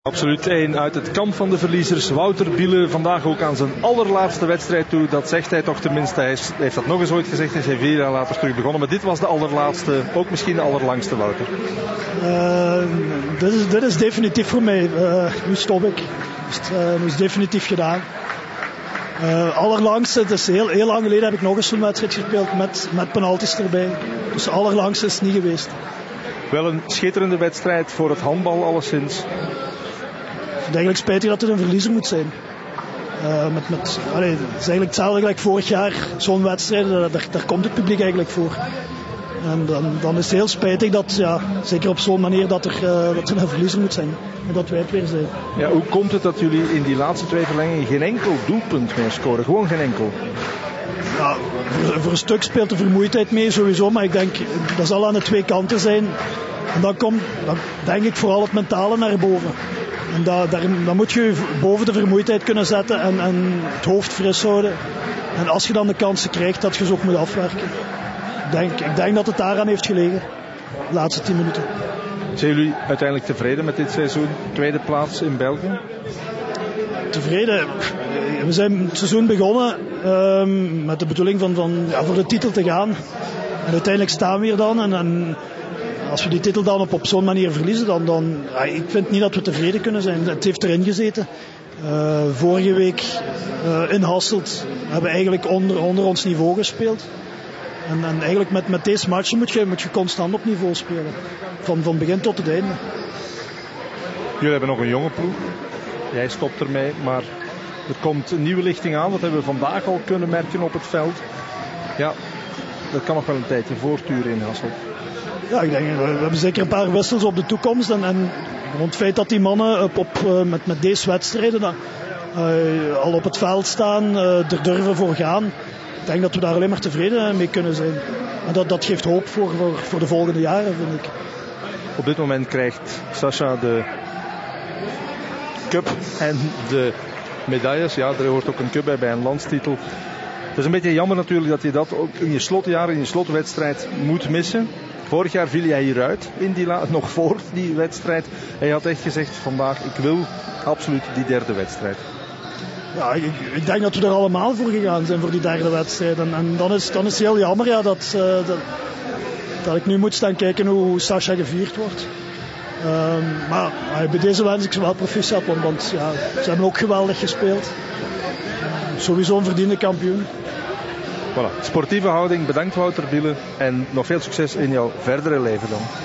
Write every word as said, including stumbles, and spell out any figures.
Absoluut één uit het kamp van de verliezers. Wouter Biele vandaag ook aan zijn allerlaatste wedstrijd toe. Dat zegt hij toch tenminste. Hij heeft dat nog eens ooit gezegd. Hij is vier jaar later terug begonnen. Maar dit was de allerlaatste. Ook misschien de allerlangste, Wouter. Uh, dit, is, dit is definitief voor mij. Uh, nu stop ik. Dus, uh, nu is het definitief gedaan. Uh, allerlangste, het is heel, heel lang geleden heb ik nog eens zo'n wedstrijd gespeeld met, met penalties erbij. Dus de allerlangste is het niet geweest. Wel een schitterende wedstrijd voor het handbal alleszins. Ik vind eigenlijk spijtig dat het een verliezer moet zijn. Uh, met, met, allee, het is eigenlijk hetzelfde gelijk vorig jaar. Zo'n wedstrijd, daar, daar komt het publiek eigenlijk voor. En dan, dan is het heel spijtig dat, ja, zeker op zo'n manier, dat er, uh, dat er een verliezer moet zijn. En dat wij het weer zijn. Ja, hoe komt het dat jullie in die laatste twee verlengingen geen enkel doelpunt meer scoren? Gewoon geen enkel? Ja, voor, voor een stuk speelt de vermoeidheid mee sowieso. Maar ik denk, dat zal aan de twee kanten zijn. En dan komt, dan denk ik, vooral het mentale naar boven. En da, daar, dan moet je boven de vermoeidheid kunnen zetten en, en het hoofd fris houden. En als je dan de kansen krijgt, dat je ze ook moet afwerken. Ik denk, ik denk dat het daaraan heeft gelegen. De laatste tien minuten. Zijn jullie uiteindelijk tevreden met dit seizoen? Tweede plaats in België? Tevreden. We zijn het seizoen begonnen um, met de bedoeling van, van ja, voor de titel te gaan. En uiteindelijk staan we hier dan. En, en als we die titel dan op, op zo'n manier verliezen, dan, dan ja, ik vind niet dat we tevreden kunnen zijn. Het heeft erin gezeten. Uh, vorige week uh, in Hasselt hebben we eigenlijk onder, onder ons niveau gespeeld. En, en eigenlijk met, met deze matchen moet je, moet je constant op niveau spelen. Van, van begin tot het einde. Jullie hebben nog een jonge ploeg. Jij stopt ermee, maar er komt een nieuwe lichting aan. Dat hebben we vandaag al kunnen merken op het veld. Ja, dat kan nog wel een tijdje voortduren in Hasselt. Ja, ik denk, we hebben zeker een paar wissels op de toekomst. En, en rond het feit dat die mannen op, op, met, met deze wedstrijden dan, uh, al op het veld staan, uh, er durven voor gaan. Ik denk dat we daar alleen maar tevreden mee kunnen zijn. En dat, dat geeft hoop voor, voor, voor de volgende jaren, vind ik. Op dit moment krijgt Sascha de cup en de medailles. Ja, er hoort ook een cup bij bij een landstitel. Het is een beetje jammer natuurlijk dat je dat ook in je slotjaar, in je slotwedstrijd moet missen. Vorig jaar viel jij hieruit, in die la- nog voor die wedstrijd. En je had echt gezegd vandaag, ik wil absoluut die derde wedstrijd. Ja, ik, ik denk dat we er allemaal voor gegaan zijn voor die derde wedstrijd. En, en dan, is, dan is het heel jammer ja, dat, uh, dat, dat ik nu moet staan kijken hoe Sascha gevierd wordt. Um, maar uh, bij deze wens ik ze wel proficiat, want, want ja, ze hebben ook geweldig gespeeld. Uh, sowieso een verdiende kampioen. Voilà. Sportieve houding, bedankt Wouter Biele en nog veel succes in jouw verdere leven dan.